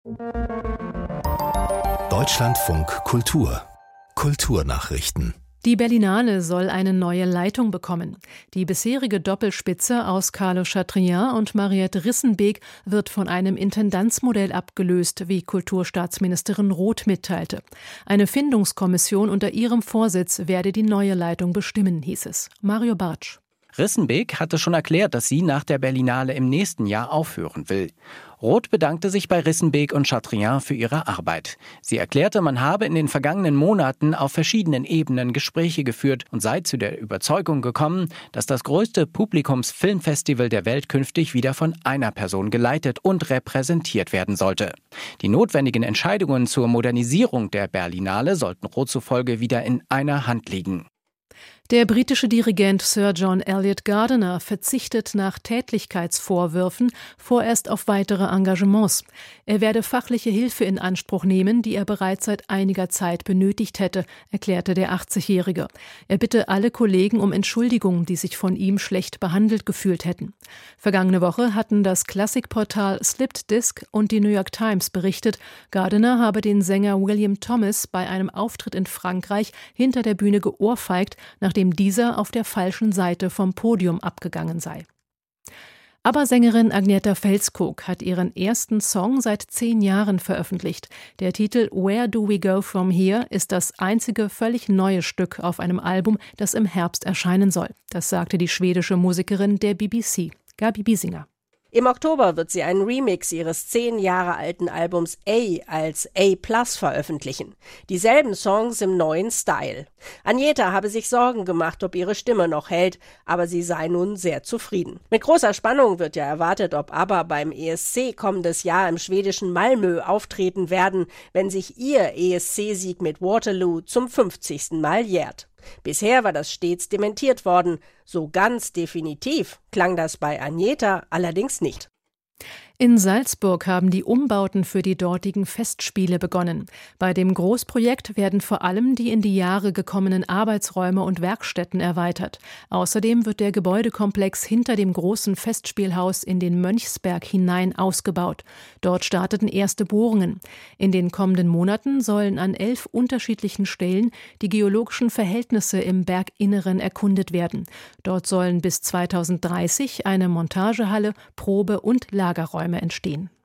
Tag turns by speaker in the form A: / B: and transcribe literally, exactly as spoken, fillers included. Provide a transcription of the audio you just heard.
A: Deutschlandfunk Kultur Kulturnachrichten.
B: Die Berlinale soll eine neue Leitung bekommen. Die bisherige Doppelspitze aus Carlo Chatrian und Mariette Rissenbeek wird von einem Intendanzmodell abgelöst, wie Kulturstaatsministerin Roth mitteilte. Eine Findungskommission unter ihrem Vorsitz werde die neue Leitung bestimmen, hieß es. Mario Bartsch.
C: Rissenbeek hatte schon erklärt, dass sie nach der Berlinale im nächsten Jahr aufhören will. Roth bedankte sich bei Rissenbeek und Chatrian für ihre Arbeit. Sie erklärte, man habe in den vergangenen Monaten auf verschiedenen Ebenen Gespräche geführt und sei zu der Überzeugung gekommen, dass das größte Publikumsfilmfestival der Welt künftig wieder von einer Person geleitet und repräsentiert werden sollte. Die notwendigen Entscheidungen zur Modernisierung der Berlinale sollten Roth zufolge wieder in einer Hand liegen.
B: Der britische Dirigent Sir John Eliot Gardiner verzichtet nach Tätlichkeitsvorwürfen vorerst auf weitere Engagements. Er werde fachliche Hilfe in Anspruch nehmen, die er bereits seit einiger Zeit benötigt hätte, erklärte der achtzigjährige. Er bitte alle Kollegen um Entschuldigung, die sich von ihm schlecht behandelt gefühlt hätten. Vergangene Woche hatten das Klassikportal Slipped Disc und die New York Times berichtet, Gardiner habe den Sänger William Thomas bei einem Auftritt in Frankreich hinter der Bühne geohrfeigt, nachdem dieser auf der falschen Seite vom Podium abgegangen sei. Aber Sängerin Agnieszka Felskog hat ihren ersten Song seit zehn Jahren veröffentlicht. Der Titel Where Do We Go From Here ist das einzige völlig neue Stück auf einem Album, das im Herbst erscheinen soll. Das sagte die schwedische Musikerin der B B C, Gabi Biesinger.
D: Im Oktober wird sie einen Remix ihres zehn Jahre alten Albums A als A Plus veröffentlichen. Dieselben Songs im neuen Style. Agneta habe sich Sorgen gemacht, ob ihre Stimme noch hält, aber sie sei nun sehr zufrieden. Mit großer Spannung wird ja erwartet, ob ABBA beim E S C kommendes Jahr im schwedischen Malmö auftreten werden, wenn sich ihr E S C-Sieg mit Waterloo zum fünfzigsten Mal jährt. Bisher war das stets dementiert worden. So ganz definitiv klang das bei Agneta allerdings nicht.
B: In Salzburg haben die Umbauten für die dortigen Festspiele begonnen. Bei dem Großprojekt werden vor allem die in die Jahre gekommenen Arbeitsräume und Werkstätten erweitert. Außerdem wird der Gebäudekomplex hinter dem großen Festspielhaus in den Mönchsberg hinein ausgebaut. Dort starteten erste Bohrungen. In den kommenden Monaten sollen an elf unterschiedlichen Stellen die geologischen Verhältnisse im Berginneren erkundet werden. Dort sollen bis zweitausenddreißig eine Montagehalle, Probe- und Lagerräume entstehen.